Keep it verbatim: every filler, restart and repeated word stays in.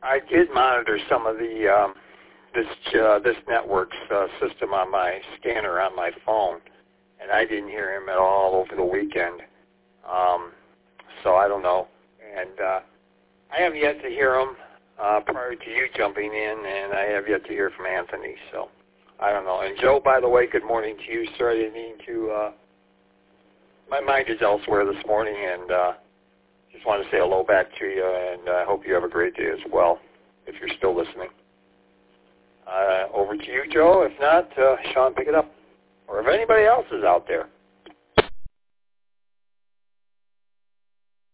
I did monitor some of the um, this uh, this network's uh, system on my scanner on my phone, and I didn't hear him at all over the weekend. Um, so I don't know, and uh, I have yet to hear him uh, prior to you jumping in, and I have yet to hear from Anthony. So I don't know. And Joe, by the way, good morning to you. Sorry, I didn't mean to. Uh, my mind is elsewhere this morning, and uh, just want to say hello back to you, and I uh, hope you have a great day as well, if you're still listening. Uh, over to you, Joe. If not, uh, Sean, pick it up. Or if anybody else is out there.